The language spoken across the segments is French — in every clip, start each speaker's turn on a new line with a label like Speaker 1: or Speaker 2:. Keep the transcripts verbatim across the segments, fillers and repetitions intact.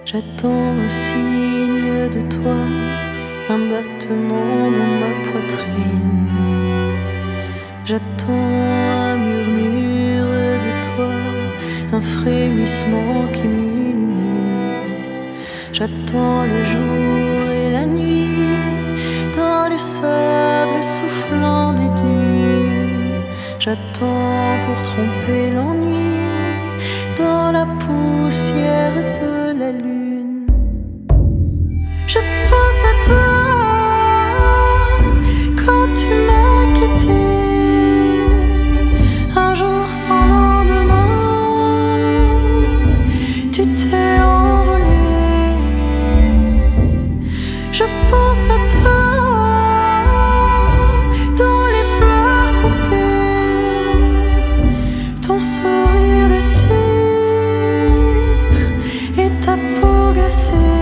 Speaker 1: J'attends un signe de toi, un battement dans ma poitrine. J'attends un murmure de toi, un frémissement qui m'illumine. J'attends le jour et la nuit, dans le sable soufflant des dunes. J'attends pour tromper l'ennui, dans la poussière de la lune. Je pense à toi quand tu m'as quitté, un jour sans lendemain, tu t'es envolé. Je pense à toi dans les fleurs coupées, ton sourire de cire et ta peau glacée.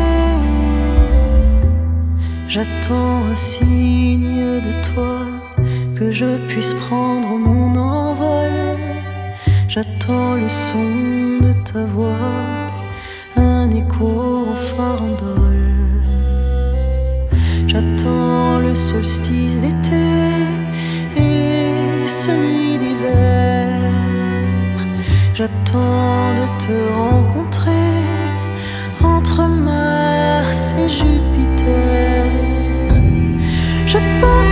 Speaker 1: J'attends un signe de toi, que je puisse prendre mon envol. J'attends le son de ta voix, un écho en farandole. J'attends le solstice d'été et celui d'hiver. J'attends de te rencontrer entre Mars et Jupiter. Je pense